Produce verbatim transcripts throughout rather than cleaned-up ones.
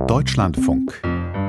Deutschlandfunk.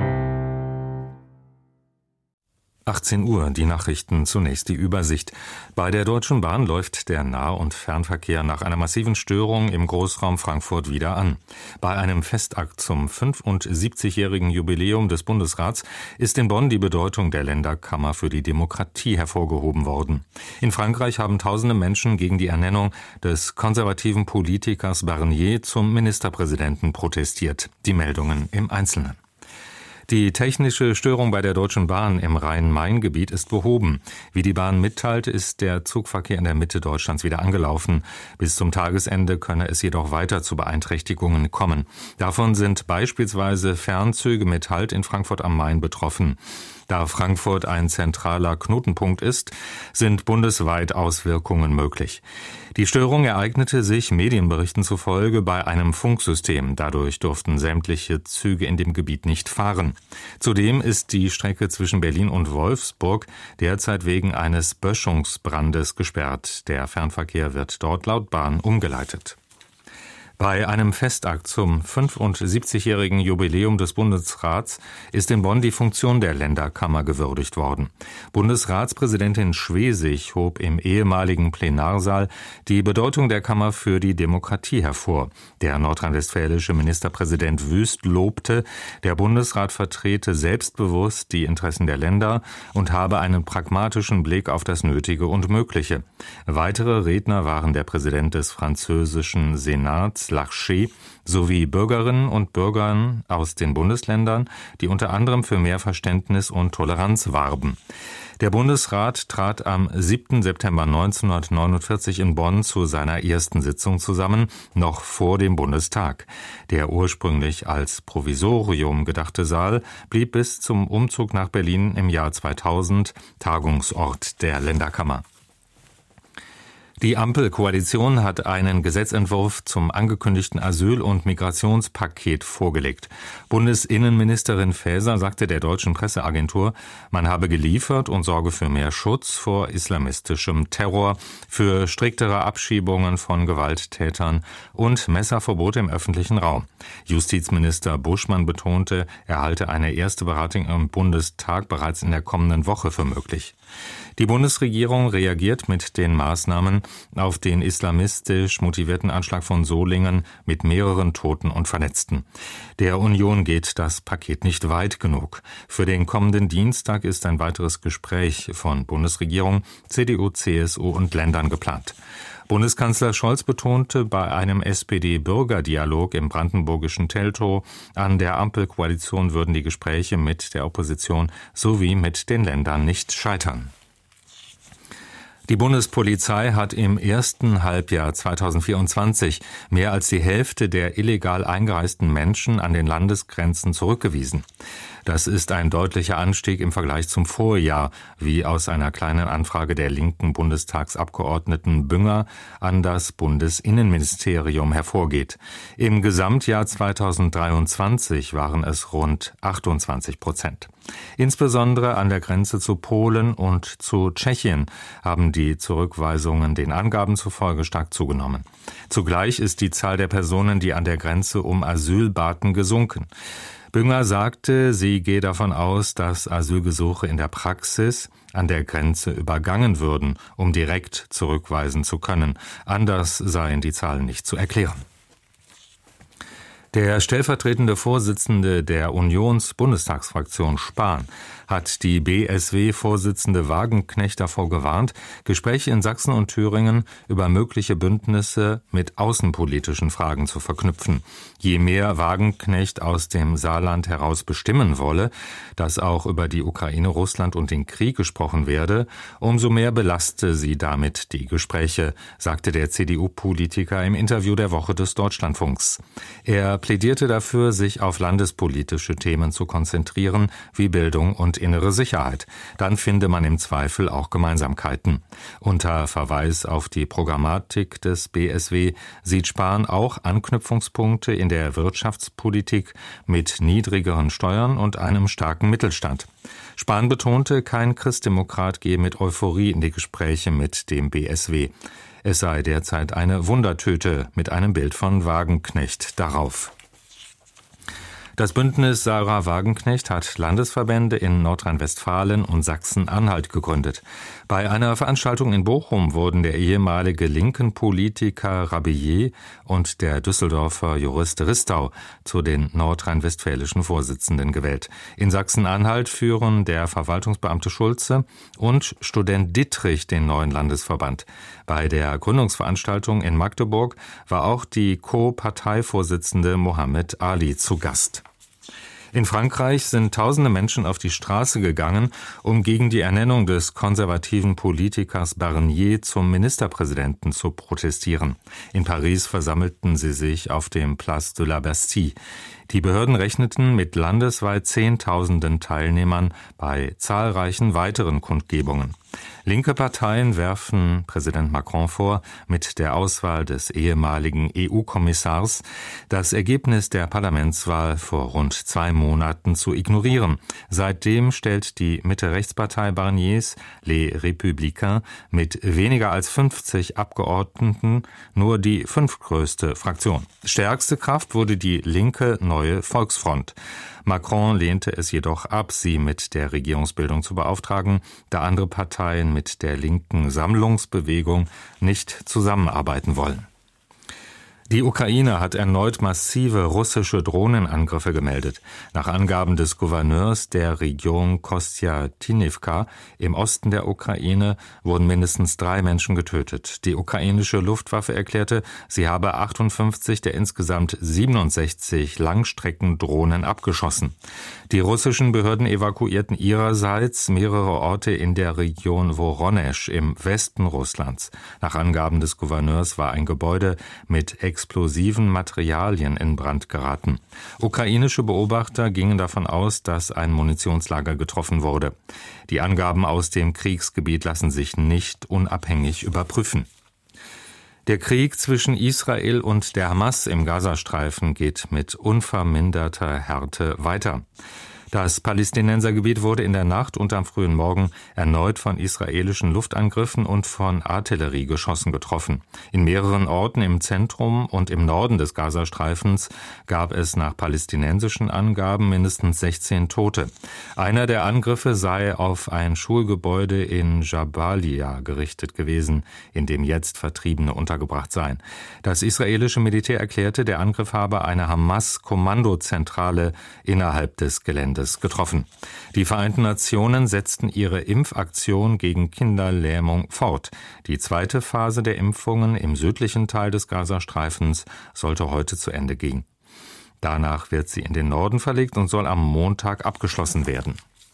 achtzehn Uhr, die Nachrichten, zunächst die Übersicht. Bei der Deutschen Bahn läuft der Nah- und Fernverkehr nach einer massiven Störung im Großraum Frankfurt wieder an. Bei einem Festakt zum fünfundsiebzigjährigen Jubiläum des Bundesrats ist in Bonn die Bedeutung der Länderkammer für die Demokratie hervorgehoben worden. In Frankreich haben tausende Menschen gegen die Ernennung des konservativen Politikers Barnier zum Ministerpräsidenten protestiert. Die Meldungen im Einzelnen. Die technische Störung bei der Deutschen Bahn im Rhein-Main-Gebiet ist behoben. Wie die Bahn mitteilt, ist der Zugverkehr in der Mitte Deutschlands wieder angelaufen. Bis zum Tagesende könne es jedoch weiter zu Beeinträchtigungen kommen. Davon sind beispielsweise Fernzüge mit Halt in Frankfurt am Main betroffen. Da Frankfurt ein zentraler Knotenpunkt ist, sind bundesweit Auswirkungen möglich. Die Störung ereignete sich Medienberichten zufolge bei einem Funksystem. Dadurch durften sämtliche Züge in dem Gebiet nicht fahren. Zudem ist die Strecke zwischen Berlin und Wolfsburg derzeit wegen eines Böschungsbrandes gesperrt. Der Fernverkehr wird dort laut Bahn umgeleitet. Bei einem Festakt zum fünfundsiebzigjährigen Jubiläum des Bundesrats ist in Bonn die Funktion der Länderkammer gewürdigt worden. Bundesratspräsidentin Schwesig hob im ehemaligen Plenarsaal die Bedeutung der Kammer für die Demokratie hervor. Der nordrhein-westfälische Ministerpräsident Wüst lobte, der Bundesrat vertrete selbstbewusst die Interessen der Länder und habe einen pragmatischen Blick auf das Nötige und Mögliche. Weitere Redner waren der Präsident des französischen Senats Larcher sowie Bürgerinnen und Bürgern aus den Bundesländern, die unter anderem für mehr Verständnis und Toleranz warben. Der Bundesrat trat am siebten September neunzehnhundertneunundvierzig in Bonn zu seiner ersten Sitzung zusammen, noch vor dem Bundestag. Der ursprünglich als Provisorium gedachte Saal blieb bis zum Umzug nach Berlin im Jahr zweitausend Tagungsort der Länderkammer. Die Ampelkoalition hat einen Gesetzentwurf zum angekündigten Asyl- und Migrationspaket vorgelegt. Bundesinnenministerin Faeser sagte der deutschen Presseagentur, man habe geliefert und sorge für mehr Schutz vor islamistischem Terror, für striktere Abschiebungen von Gewalttätern und Messerverbote im öffentlichen Raum. Justizminister Buschmann betonte, er halte eine erste Beratung im Bundestag bereits in der kommenden Woche für möglich. Die Bundesregierung reagiert mit den Maßnahmen auf den islamistisch motivierten Anschlag von Solingen mit mehreren Toten und Verletzten. Der Union geht das Paket nicht weit genug. Für den kommenden Dienstag ist ein weiteres Gespräch von Bundesregierung, C D U, C S U und Ländern geplant. Bundeskanzler Scholz betonte bei einem S P D-Bürgerdialog im brandenburgischen Teltow, an der Ampelkoalition würden die Gespräche mit der Opposition sowie mit den Ländern nicht scheitern. Die Bundespolizei hat im ersten Halbjahr zweitausendvierundzwanzig mehr als die Hälfte der illegal eingereisten Menschen an den Landesgrenzen zurückgewiesen. Das ist ein deutlicher Anstieg im Vergleich zum Vorjahr, wie aus einer kleinen Anfrage der linken Bundestagsabgeordneten Bünger an das Bundesinnenministerium hervorgeht. Im Gesamtjahr zweitausenddreiundzwanzig waren es rund achtundzwanzig Prozent. Insbesondere an der Grenze zu Polen und zu Tschechien haben die Zurückweisungen den Angaben zufolge stark zugenommen. Zugleich ist die Zahl der Personen, die an der Grenze um Asyl baten, gesunken. Bünger sagte, sie gehe davon aus, dass Asylgesuche in der Praxis an der Grenze übergangen würden, um direkt zurückweisen zu können. Anders seien die Zahlen nicht zu erklären. Der stellvertretende Vorsitzende der Unions-Bundestagsfraktion Spahn hat die B S W-Vorsitzende Wagenknecht davor gewarnt, Gespräche in Sachsen und Thüringen über mögliche Bündnisse mit außenpolitischen Fragen zu verknüpfen. Je mehr Wagenknecht aus dem Saarland heraus bestimmen wolle, dass auch über die Ukraine, Russland und den Krieg gesprochen werde, umso mehr belaste sie damit die Gespräche, sagte der C D U-Politiker im Interview der Woche des Deutschlandfunks. Er plädierte dafür, sich auf landespolitische Themen zu konzentrieren, wie Bildung und innere Sicherheit. Dann finde man im Zweifel auch Gemeinsamkeiten. Unter Verweis auf die Programmatik des B S W sieht Spahn auch Anknüpfungspunkte in der Wirtschaftspolitik mit niedrigeren Steuern und einem starken Mittelstand. Spahn betonte, kein Christdemokrat gehe mit Euphorie in die Gespräche mit dem B S W. Es sei derzeit eine Wundertüte mit einem Bild von Wagenknecht darauf. Das Bündnis Sarah Wagenknecht hat Landesverbände in Nordrhein-Westfalen und Sachsen-Anhalt gegründet. Bei einer Veranstaltung in Bochum wurden der ehemalige linken Politiker Rabillet und der Düsseldorfer Jurist Ristau zu den nordrhein-westfälischen Vorsitzenden gewählt. In Sachsen-Anhalt führen der Verwaltungsbeamte Schulze und Student Dittrich den neuen Landesverband. Bei der Gründungsveranstaltung in Magdeburg war auch die Co-Parteivorsitzende Mohammed Ali zu Gast. In Frankreich sind tausende Menschen auf die Straße gegangen, um gegen die Ernennung des konservativen Politikers Barnier zum Ministerpräsidenten zu protestieren. In Paris versammelten sie sich auf dem Place de la Bastille. Die Behörden rechneten mit landesweit Zehntausenden Teilnehmern bei zahlreichen weiteren Kundgebungen. Linke Parteien werfen Präsident Macron vor, mit der Auswahl des ehemaligen E U-Kommissars das Ergebnis der Parlamentswahl vor rund zwei Monaten zu ignorieren. Seitdem stellt die Mitte-Rechts-Partei Barniers, Les Républicains, mit weniger als fünfzig Abgeordneten nur die fünftgrößte Fraktion. Stärkste Kraft wurde die linke Neue Volksfront. Macron lehnte es jedoch ab, sie mit der Regierungsbildung zu beauftragen, da andere Parteien mit der linken Sammlungsbewegung nicht zusammenarbeiten wollen. Die Ukraine hat erneut massive russische Drohnenangriffe gemeldet. Nach Angaben des Gouverneurs der Region Kostjatinivka im Osten der Ukraine wurden mindestens drei Menschen getötet. Die ukrainische Luftwaffe erklärte, sie habe achtundfünfzig der insgesamt siebenundsechzig Langstreckendrohnen abgeschossen. Die russischen Behörden evakuierten ihrerseits mehrere Orte in der Region Woronesch im Westen Russlands. Nach Angaben des Gouverneurs war ein Gebäude mit explosiven Materialien in Brand geraten. Ukrainische Beobachter gingen davon aus, dass ein Munitionslager getroffen wurde. Die Angaben aus dem Kriegsgebiet lassen sich nicht unabhängig überprüfen. Der Krieg zwischen Israel und der Hamas im Gazastreifen geht mit unverminderter Härte weiter. Das Palästinensergebiet wurde in der Nacht und am frühen Morgen erneut von israelischen Luftangriffen und von Artilleriegeschossen getroffen. In mehreren Orten im Zentrum und im Norden des Gazastreifens gab es nach palästinensischen Angaben mindestens sechzehn Tote. Einer der Angriffe sei auf ein Schulgebäude in Jabalia gerichtet gewesen, in dem jetzt Vertriebene untergebracht seien. Das israelische Militär erklärte, der Angriff habe eine Hamas-Kommandozentrale innerhalb des Geländes getroffen. Die Vereinten Nationen setzten ihre Impfaktion gegen Kinderlähmung fort. Die zweite Phase der Impfungen im südlichen Teil des Gazastreifens sollte heute zu Ende gehen. Danach wird sie in den Norden verlegt und soll am Montag abgeschlossen werden.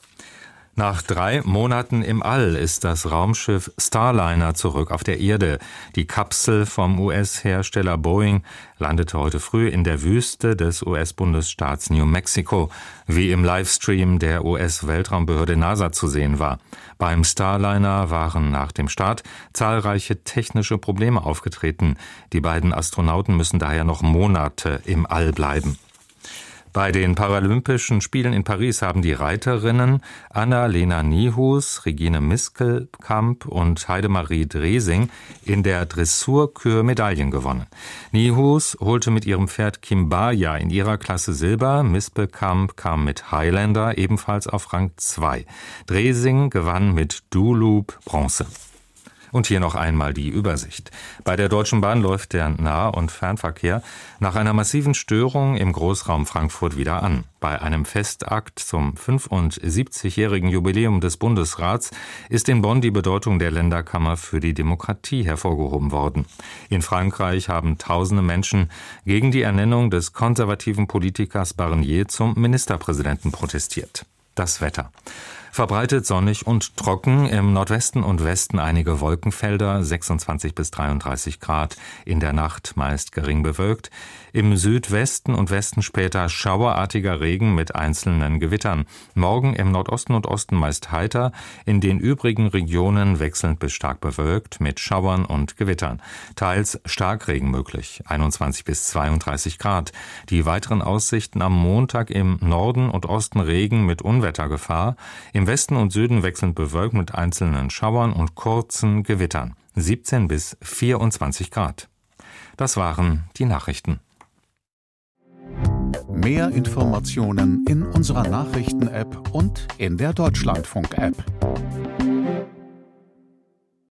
Nach drei Monaten im All ist das Raumschiff Starliner zurück auf der Erde. Die Kapsel vom U S-Hersteller Boeing landete heute früh in der Wüste des U S-Bundesstaats New Mexico, wie im Livestream der U S-Weltraumbehörde NASA zu sehen war. Beim Starliner waren nach dem Start zahlreiche technische Probleme aufgetreten. Die beiden Astronauten müssen daher noch Monate im All bleiben. Bei den Paralympischen Spielen in Paris haben die Reiterinnen Anna-Lena Niehus, Regine Miskelkamp und Heidemarie Dresing in der Dressurkür Medaillen gewonnen. Niehus holte mit ihrem Pferd Kimbaya in ihrer Klasse Silber, Miskelkamp kam mit Highlander ebenfalls auf Rang zwei. Dresing gewann mit Dulup Bronze. Und hier noch einmal die Übersicht. Bei der Deutschen Bahn läuft der Nah- und Fernverkehr nach einer massiven Störung im Großraum Frankfurt wieder an. Bei einem Festakt zum fünfundsiebzigjährigen Jubiläum des Bundesrats ist in Bonn die Bedeutung der Länderkammer für die Demokratie hervorgehoben worden. In Frankreich haben tausende Menschen gegen die Ernennung des konservativen Politikers Barnier zum Ministerpräsidenten protestiert. Das Wetter. Verbreitet sonnig und trocken, im Nordwesten und Westen einige Wolkenfelder, sechsundzwanzig bis dreiunddreißig Grad, in der Nacht meist gering bewölkt. Im Südwesten und Westen später schauerartiger Regen mit einzelnen Gewittern. Morgen im Nordosten und Osten meist heiter, in den übrigen Regionen wechselnd bis stark bewölkt mit Schauern und Gewittern. Teils Starkregen möglich, einundzwanzig bis zweiunddreißig Grad. Die weiteren Aussichten am Montag im Norden und Osten Regen mit Unwettergefahr, im Westen und Süden wechselnd bewölkt mit einzelnen Schauern und kurzen Gewittern. siebzehn bis vierundzwanzig Grad. Das waren die Nachrichten. Mehr Informationen in unserer Nachrichten-App und in der Deutschlandfunk-App.